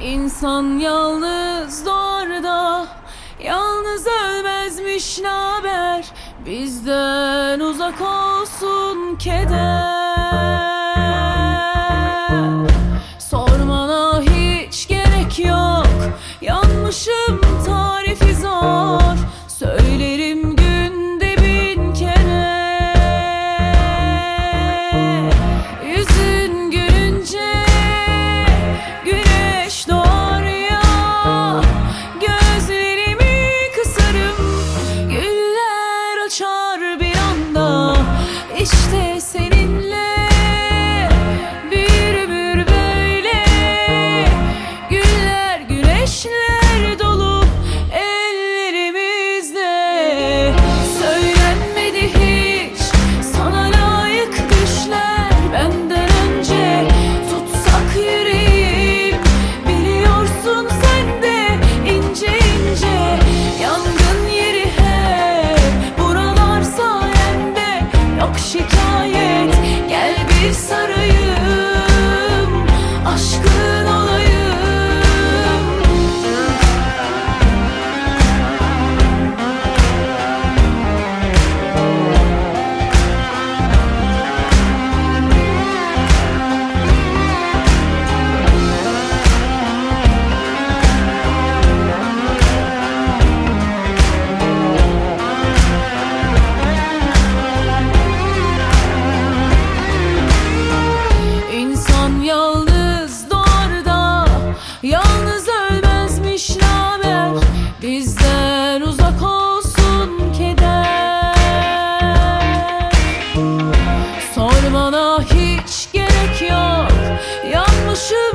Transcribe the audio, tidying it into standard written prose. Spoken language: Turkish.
İnsan yalnız doğar da yalnız ölmezmiş, naber? Bizden uzak olsun keder. Sormana hiç gerek yok, yanmışım tarifi zor. Söylerim günde 1000 kere. Yüzün gülünce güneş doğar ya, gözlerimi kısarım, güller açar bir anda. İşte seninle bir ömür böyle, güller güneşler dolu ellerimizde. Söylenmedi hiç sana layık düşler benden önce. Tutsak yüreğim, biliyorsun sen de ince ince. Yangın yeri hep buralar sayende, yok şikayet. Gel bir sarayım, aşkın olayım. İnsan yalnız doğar da yalnız ölmezmiş, naber? Bizden uzak olsun keder. Sormana hiç gerek yok, yanmışım